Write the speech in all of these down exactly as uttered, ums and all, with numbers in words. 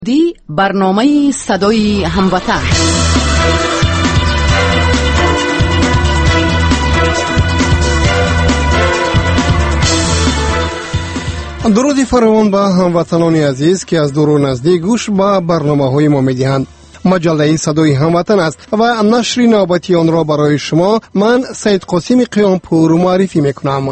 دی برنامه صدای هموطن. درودی فراوان به هموطنان عزیز که از دور و نزدیک گوش به برنامه‌های ما می‌دهند. مجله صدای هموطن است و نشر نوبتی آن را برای شما من سید قاسم قیامپور معرفی میکنم.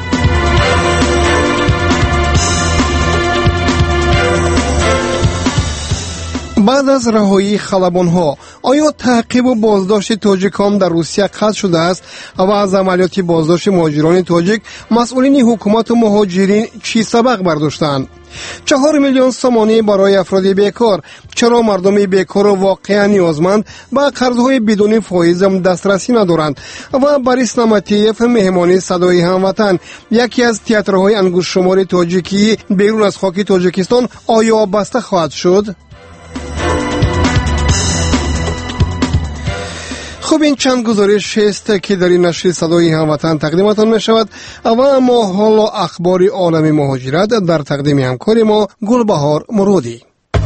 بعد از رهایی خلبان‌ها آیا تعقیب و بازداشت تاجیکان در روسیه قطع شده است و از عملیات بازداشت مهاجران تاجیک مسئولین حکومت و مهاجرین چی سبق برداشتند؟ چهار میلیون سومانی برای افراد بیکار. چرا مردم بیکار واقعا نیازمند به قرضهای بدون فایز دسترسی ندارند؟ و باریس نمتیف مهمانی صدای هموطن، یکی از تئاترهای انگشت شمار تاجیکی بیرون از خاک تاجیکستان، آیا بسته خواهد شد؟ خب این چند گزارش است که در این نشر صدای هموطن تقدیمتان می شود و اما حالا اخبار عالم مهاجرت در تقدیم همکار ما گلبهار مرودی.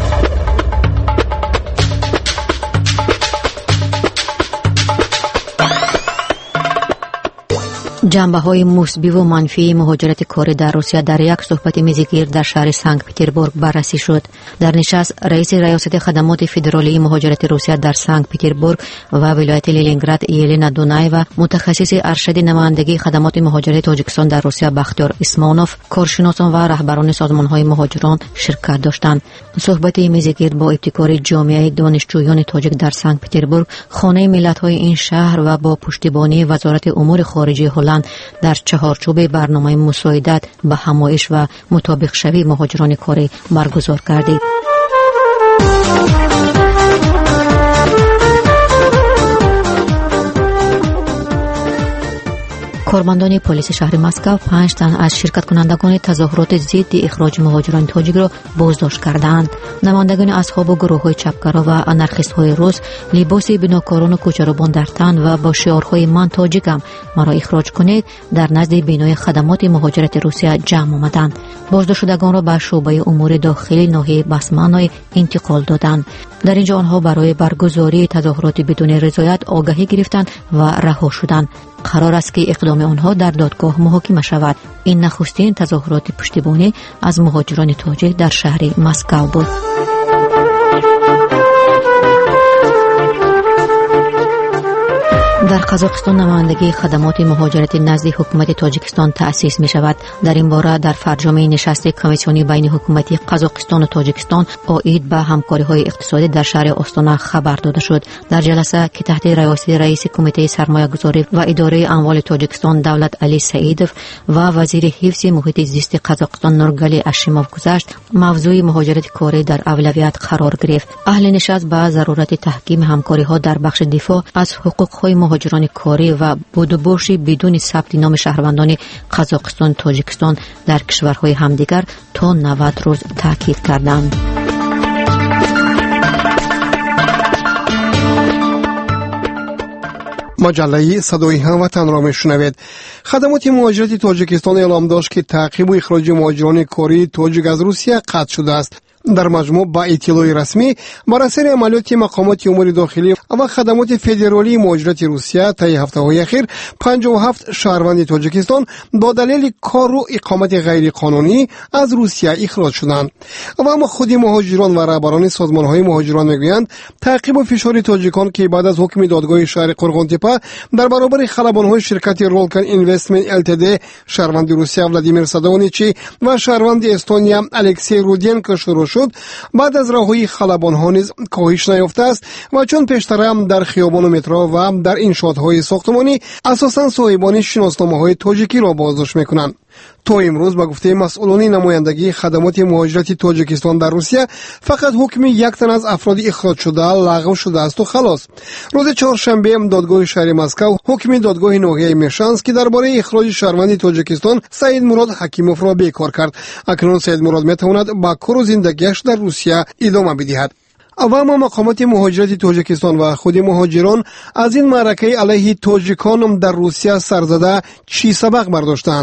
جنبه‌های مثبت و منفی مهاجرت کاری در روسیه در یک صحبت میزگیر در شهر سنت پترزبورگ بررسی شد. در نشست رئیس ریاست خدمات فدرالی مهاجرت روسیه در سنت پترزبورگ و ولایت لنینگراد یلنا دونایوا، متخصص ارشد نمایندگی خدمات مهاجرت تاجیکستان در روسیه بختیار اسمانوف، کارشناسان و رهبران سازمان‌های مهاجران شرکت داشتند. صحبت میزگیر با ابتکار جامعه دانشجویان تاجیک در سنت پترزبورگ، خانه ملت‌های این شهر و با پشتیبانی وزارت امور خارجه هلند در چهارچوب برنامه مساعدت به همایش و مطابق شوی مهاجران کاری برگزار کردید. کارمندان پلیس شهر مسکو پنج تن از شرکت کنندگان تظاهرات ضد اخراج مهاجران تاجیک را بازداشت کردند. نمایندگان اصحاب و گروه‌های چپگرا و آنارخیست‌های روس لباس بناکاران و کوچه‌روبان در تن و با شعارهای من تاجیکم، مرا اخراج کنید، در نزد بینای خدمات مهاجرت روسیه جمع آمدند. بازداشت شدگان را به شعبه امور داخلی ناحیه بسمانای انتقال دادند. در اینجا آنها برای برگزاری تظاهرات بدون رضایت آگاهی گرفتند و رها شدند. قرار است که اقدام آنها در دادگاه محاکمه شود. این نخستین تظاهرات پشتیبانی از مهاجران تاجیک در شهر مسکو بود. در قزاقستان نمایندگی خدمات مهاجرت نزد حکومت تاجیکستان تأسیس می شود. در این باره در فرجام نشست کمیسیونی بین حکومتی قزاقستان و تاجیکستان عاید به همکاری های اقتصادی در شهر آستانا خبر داده شد. در جلسه که تحت ریاست رئیس کمیته سرمایه گذاری و اداره اموال تاجیکستان دولت علی سعیدوف و وزیر حفظ محیط زیست قزاقستان نورگلی اشیموف گذشت، موضوع مهاجرت کاری در اولویت قرار گرفت. اهل نشست به ضرورت تحکیم همکاری ها در بخش دفاع از حقوق های مهاجران کاری و بودوبوش بدون ثبت نام شهروندان قزاقستان تاجیکستان در کشورهای همدیگر تا نود روز تاکید کردند. مجله صدای هموطن را میشنوید. خدمات مهاجرت تاجیکستان اعلام داشت که تعقیب و اخراج مهاجران کاری تاجیک از روسیه قطع شده است. در مجموع با اطلاع رسمی بر اثر عملیات مقامات امور داخلی و خدمات فدرالی مهاجرت روسیه طی هفته‌های اخیر پنجاه و هفت شهروند تاجیکستان با دلیل کار و اقامت غیر قانونی از روسیه اخراج شدند. و اما خود مهاجران و رهبران سازمان‌های مهاجران میگویند تعقیب و فشار تاجیکان که بعد از حکم دادگاه شهر قرغنتپه در برابر خلبان‌های شرکت رولکن اینوستمنت التد شهروند روسیه ولادیمیر سادونیچی و شهروند استونیا الکسی رودینکو شروع شد، بعد از رهایی خلبان‌ها نیز کاهش نیافته است و چون پیشتر هم در خیابان و مترو و در انشاءات‌های ساختمانی اساساً صاحبان شناسنامه‌های تاجیکی را بازداشت می‌کنند. تا امروز به گفته مسئولان نمایندگی خدمات مهاجرت تاجیکستان در روسیه فقط حکم یک تن از افراد اخراج شده لغو شده است و خلاص. روز چهارشنبه دادگاه شهر مسکو حکم دادگاه ناحیه میشانسک که درباره اخراج شهروند تاجیکستان سعید مراد حکیموف را بیکار کرد. اکنون سعید مراد میتواند با کار و زندگیش در روسیه ادامه بدهد. و اما مقامات مهاجرت تاجیکستان و خود مهاجران از این معرکه علیه تاجیکان در روسیه سرزده چی سبق برداشتند؟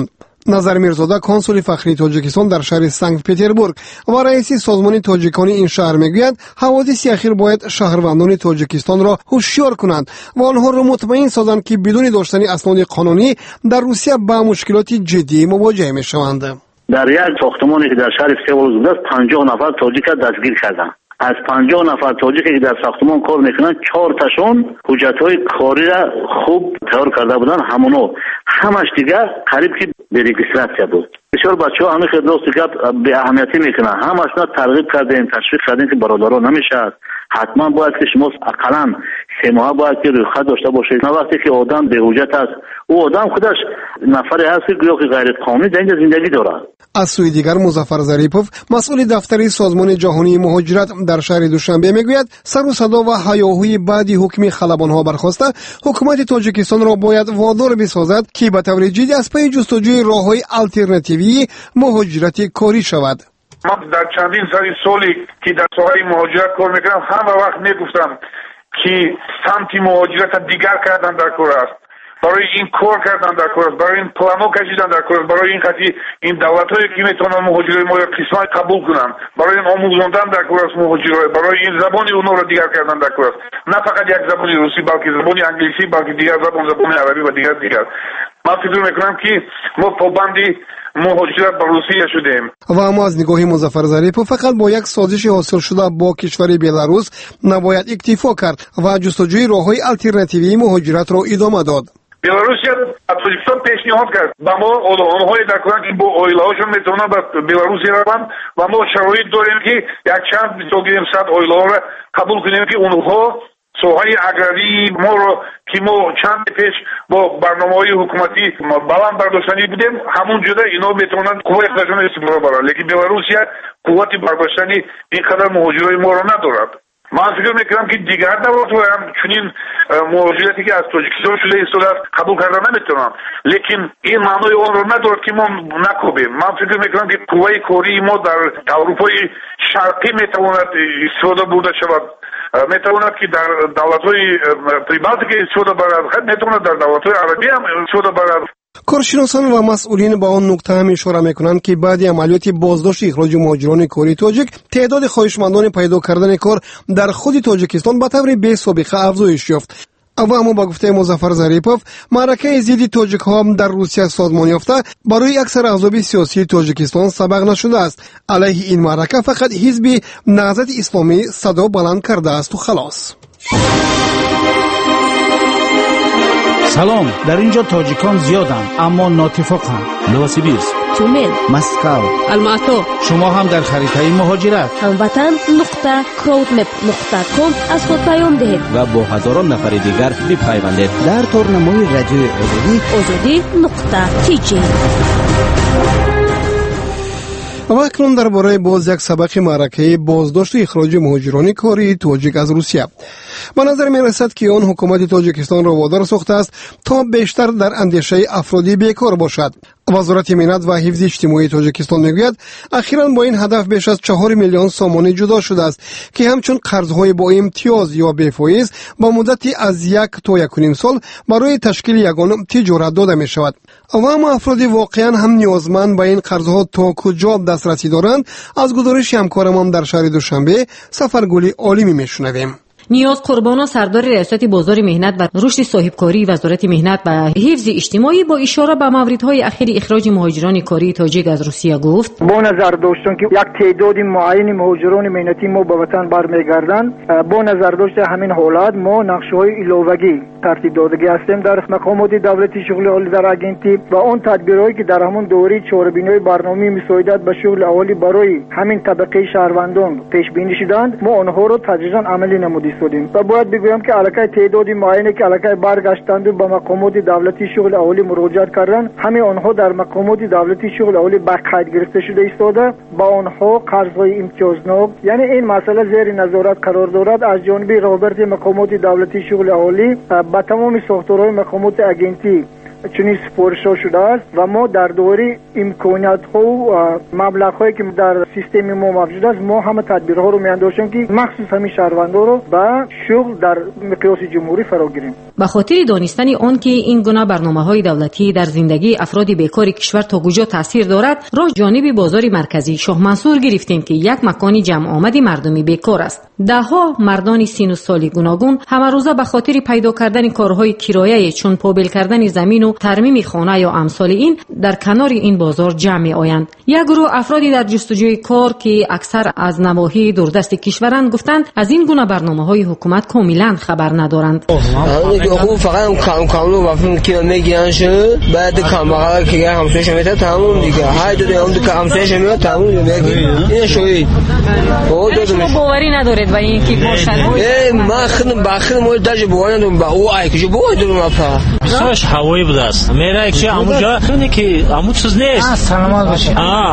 نظر میرزاده کنسول فخری تاجیکستان در شهر سنت پتربورگ و رئیس سازمان تاجیکان این شهر میگوید حوادث اخیر باید شهروندان تاجیکستان را هوشیار کنند و آنها را مطمئن سازند که بدون داشتن اسناد قانونی در روسیه با مشکلات جدی مواجه میشوند. در یک ساختمانی که در شهر سئول بوده است پنجاه نفر تاجیک دستگیر کردند. از پنجاه نفر تاجیکی که در ساختمان کار میکنند چهار تاشون حجت‌های کاری را خوب تیار کرده بودند، همونو همش دیگه قریب که به رجیستراسیون بود. بسیار بچه‌ها همین خدماتی که به اهمیتی میکنن همش را ترغیب کردیم، تشویق کردیم که برادران نمیشه، حتما باید که شما اقلا سه ماه باید که رویخط داشته باشید. نه وقتی که آدم به حجت است او آدم خودش نفری هست که گویا که غیر قانونی در اینجا زندگی دارد. از سوی دیگر مظفر ظریفوف مسئول دفتر سازمان جهانی مهاجرت در شهر دوشنبه میگوید سر و صدا و هیاهوی بعد حکم خلبان‌ها برخاسته حکومت تاجیکستان را باید وادار بسازد که به طور جدی از پی جستجوی راه‌های آلترناتیوی مهاجرت کاری شود. من در چندین سال سالی که در ساحه مهاجرت کار میکنم همه وقت میگفتم که سمت مهاجرت دیگر کردن در کار است، برای این کار کردن در کار است، برای این پلانو کشیدن در کار است، برای این خاطر این دولت‌هایی که میتونن مهاجرای ما را قسمت قبول کنن، برای این آموزاندن در کار است مهاجرای، برای این زبانی اونها را دیگر کردن در کار است، نه فقط یک زبانی روسی بلکه زبانی انگلیسی، بلکه دیگر زبان زبان عربی و دیگر دیگر. من فکر میکنم که ما پابندی مهاجرت با روسیه شدیم. و اما از نگاه مظفر ظریفوف فقط با یک سازش حاصل شده با کشور بلاروس نباید اکتفا کرد و جستجوی راه‌های آلترناتیوی مهاجرت را ادامه داد. بلاروسیا تاجیکستان پیشنهاد کرد با ما آنهایی در کنند که با اویلهاشون میتونن به بلاروس روند و ما شرایط داریم که یک چند بگیریم صد اویلها را قبول کنیم که اونها سوهای اگراری ما رو که ما چند پیش با برنامه‌های حکومتی بلند برداشتنی بودیم همون جدا اینا میتونن قوت خودشون استفاده برن، لیکن بلاروسیا قوت برداشتنی اینقدر مهاجرای ما رو ندارد. من فکر میکنم که دیگر دولت‌ها هم چنین مهاجرتی که از تاجیکستان شده است قبول کردن نمیتونن، لیکن این معنای اون رو ندارد که ما نکوبیم. من فکر میکنم که قوه کاری ما در اروپای شرقی میتواند استفاده برده شود، میتواند که در دولت‌های پریبالتی که استفاده برد، میتواند در دولت‌های عربی هم استفاده برد. کارشناسان و مسئولین با آن نکته هم اشاره میکنند که بعد عملیات بازداشت اخراج مهاجران کاری تاجیک تعداد خواهشمندان پیدا کردن کار در خود تاجیکستان به طور بی سابقه افزایش یافت. و اما با گفته مظفر ظریفوف معرکه ضد تاجیک ها در روسیه سازمان یافته برای اکثر احزاب سیاسی تاجیکستان سبق نشده است. علیه این معرکه فقط حزب نهضت اسلامی صدا بلند کرده است و خلاص. سلام، در اینجا تاجیکان زیادند اما ناتفاقند. نوسیبیرسک، تومن، مسکو، الماتو. شما هم در خریطه مهاجرت هموطن نقطه کراودمپ نقطه کام از خود پیام دهید و با هزاران نفر دیگر بپیوندید در تورنمای رادیو آزادی آزادی نقطه تی جی. و اکنون درباره باز یک سبق معرکه بازداشت و اخراج مهاجران کاری تاجیک از روسیه. به نظر می رسد که آن حکومت تاجیکستان را وادار ساخته است تا بیشتر در اندیشه افرادی بیکار باشد. وزارت امنیت و حفظ اجتماعی تاجیکستان میگوید اخیراً با این هدف بیش از چهار میلیون سامانه جدا شده است که همچون قرضهای با امتیاز یا بی فایز با مدتی از یک تا یک و نیم سال برای تشکیل یگان تجارت داده می شود. و اما افرادی واقعاً هم نیازمند به این قرضها تا کجا دسترسی دارند از گزارش همکارمان در شهر دوشنبه سفرگلی عالمی میشنویم. نیاز قربانا سردار ریاست بازار مهنت و رشد صاحبکاری وزارت مهنت و حفظ اجتماعی با اشاره به موردهای اخیر اخراج مهاجران کاری تاجیک از روسیه گفت با نظر داشتن که یک تعداد معین مهاجران مهنتی ما به وطن برمیگردند، با نظر داشت همین حالات ما نقشه‌های علاوه‌ای ترتیب دادگی هستیم در مقامات دولتی شغل عالی در اگنتی و آن تدبیرهایی که در همون دوره چهاربینی برنامه مساعدت به شغل عالی برای همین طبقه شهروندان پیش بینی شدند، ما آنها را تدریجا عملی نمودیم و باید بگویم که علاقه تعدادی معینی که علاقه برگشتند و به مقامات دولتی شغل عالی مراجعت کردند، همه آنها در مقامات دولتی شغل عالی به قید گرفته شده ایستاده، با آنها قرضهای امتیازناک، یعنی این مسئله زیر نظارت قرار دارد از جانب رهبری مقامات دولتی شغل عالی به تمام ساختارهای مقامات اگنتی چنین سپارش‌ها شده است و ما در دوره امکانیت‌ها و مبلغ‌هایی که در سیستم ما موجود است ما همه تدبیرها رو می‌اندازیم که مخصوص همین شهروندان رو به شغل در مقیاس جمهوری فرا گیریم. به خاطر دانستن آن که این گونه برنامه‌های دولتی در زندگی افراد بیکار کشور تا کجا تاثیر دارد، راه جانب بازار مرکزی شاه منصور گرفتیم که یک مکانی جمع آمد مردمی بیکار است. دهها مردان سین و سالی گوناگون همه روزه به خاطر پیدا کردن کارهای کرایه چون پابل کردن زمین و ترمیم خانه یا امثال این در کنار این بازار جمع آیند. یک گروه افرادی در جستجوی کار که اکثر از نواحی دوردست کشورند گفتند از این گونه برنامه‌های حکومت کاملا خبر ندارند. او فقط کام کاملو وافن که میگن شد بعد کاملا که همسایش میاد تموم دیگه های دو اون که همسایش میاد تموم میگه این شوی او دو باوری ندارید و این کی باشد ای ما خن باخر مول درج بوانم با او ای که بو دو ما فا سوش هوایی بود است میره که همونجا اونی که همون چیز نیست سلامت باشی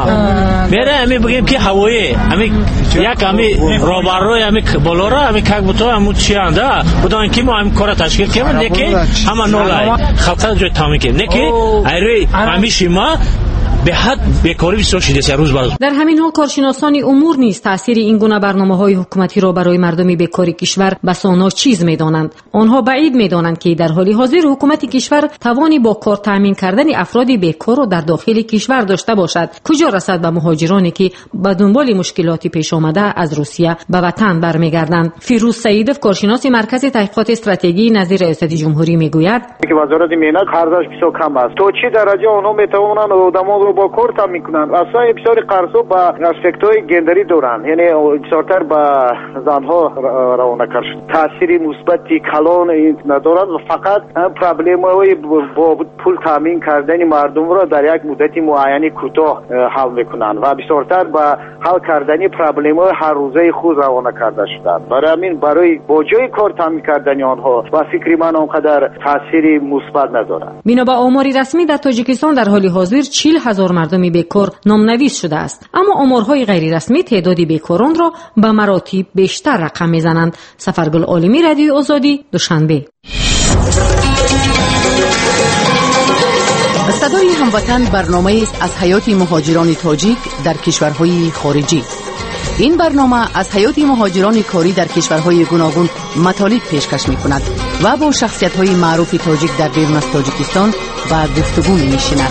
آ میره امی بگیم که هوایی امی یک امی روبارو امی بولورا امی کاک بوتو همون چی انده بودن که ما هم کار تشکیل کنیم نکی همه نولای خاطر جو تامین کنیم نکی ایروی همیشه ما به حد بیکاری بسیار شدید روز بعد. در همین حال کارشناسان امور نیز تاثیر این گونه برنامه‌های حکومتی را برای مردم بیکار کشور بسانا چیز می‌دانند. آنها بعید می‌دانند که در حال حاضر حکومت کشور توانی با کار تامین کردن افراد بیکار را در داخل کشور داشته باشد. کجا رسد به مهاجرانی که به دنبال مشکلاتی پیش آمده از روسیه به وطن برمیگردند. فیروز سعیدов کارشناس مرکز تحقیقات استراتژی نظیر ریاست جمهوری میگوید که وزارت میهنت خرجش بسیار کم است. تو چه درجه آنها میتوانند آدما رو با کار تامین کنند. اصلا بسیار قرضو با اسپکت‌های گندری دارند. یعنی بسیارتر با زنها روانه کرد. تاثیر مثبتی کلان ندارند و فقط پرابلم‌های با پول تامین کردن مردم را در یک مدت معینی کوتاه حل میکنند و بسیارتر با حل کردن پرابلم‌های هر روزه خود روانه کرده شدند. برای همین برای با جای کار تامین کردن آنها و فکر من آنقدر تاثیر مثبت ندارد. بنا به آماری رسمی در تاجیکستان در حال حاضر چهل هزار مردم بیکار نامنویس شده است، اما آمارهای غیر رسمی تعداد بیکاران را به مراتب بیشتر رقم میزنند. سفرگل عالمی، رادیو آزادی، دوشنبه. صدای هموطن برنامه است از حیات مهاجران تاجیک در کشورهای خارجی. این برنامه از حیات مهاجران کاری در کشورهای گوناگون مطالب پیشکش می‌کند و با شخصیت‌های معروف تاجیک در بیرون از تاجیکستان و گفتگو می‌نشیند.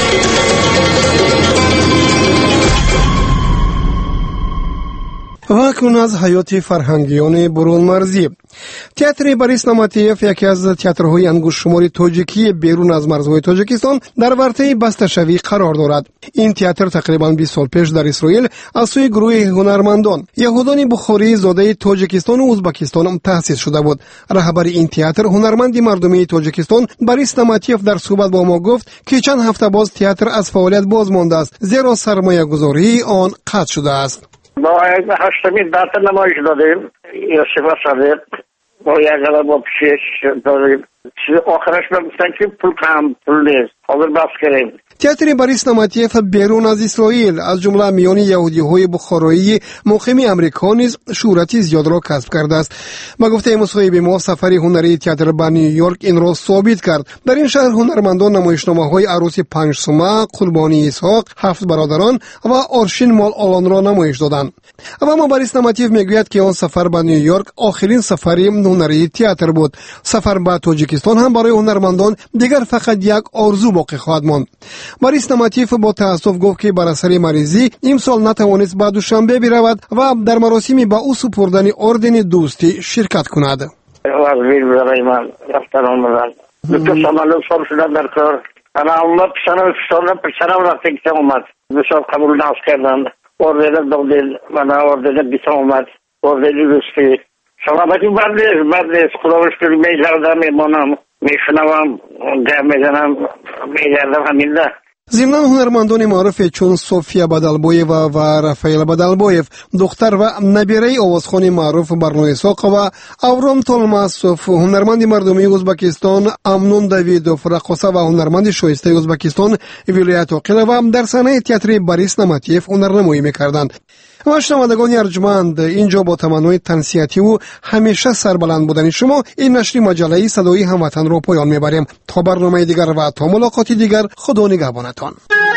و اکنون از حیات فرهنگیان برون مرزی. تئاتر باریس ناماتیف یکی از تئاترهای انگشت شمار تاجیکی بیرون از مرزهای تاجیکستان در ورطه بسته شوی قرار دارد. این تئاتر تقریباً بیست سال پیش در اسرائیل از سوی گروه هنرمندان یهودان بخاری زاده تاجیکستان و ازبکستان تأسیس شده بود. رهبر این تئاتر هنرمند مردمی تاجیکستان باریس ناماتیف در صحبت با ما گفت که چند هفته باز تئاتر از فعالیت باز مانده است زیرا سرمایه گذاری آن قطع شده است. با هشتمین دست نمایش دادیم یوسف صادق با یک غلط با پیشش داریم آخرش بگفتن که پول کم پول نیست حاضر بس کریم. تئاتر باریس ناماتیف بیرون از اسرائیل از جمله میان یهودی‌های بخارایی مقیم امریکا نیز شهرتی زیاد را کسب کرده است. با گفته مصاحبه ما سفر هنری تئاتر به نیویورک این را ثابت کرد. در این شهر هنرمندان نمایشنامه‌های عروس پنج سومه، قربانی اسحاق، هفت برادران و آرشین مال آلان را نمایش دادند. اما باریس ناماتیف میگوید که آن سفر به نیویورک آخرین سفر هنری تئاتر بود. سفر به تاجیکستان هم برای هنرمندان دیگر فقط یک آرزو باقی خواهد ماند. باریس ناماتیف با تأسف گفت که بر اثر مریضی امسال نتوانست به دوشنبه برود و در مراسم به او سپردن اردن دوستی شرکت کند. وزیر برای من رفتن آمدن دکتر سامالوف سال شدن در کار انا اومد پسرم پسرم پسرم رفتن که اومد بسیار قبول ناز کردن اردن دادل من اردن بیسا اومد اردن دوستی شما باید بر نیست بر نیست خدا بشکر میگردم میمانم میشنوم گم میزنم میگردم همین ده. ضمن هنرمندان معروف چون سوفیا بدلبویف و رافائیل بدلبویف دختر و نبیره آوازخوان معروف برنو اسحاق و اورام تولماسوف هنرمند مردمی ازبکستان امنون داویدوف رقاصه و هنرمند شایسته ازبکستان ولایت عقیل و در صحنه تئاتر باریس ناماتیف هنرنمایی میکردند. و شنوندگان ارجمند، اینجا با تمنای تنصیحاتی و همیشه سربلند بودن شما این نشر مجله صدای هموطن را پایان میبریم. تا برنامه دیگر و تا ملاقاتی دیگر خدا نگهبانتان.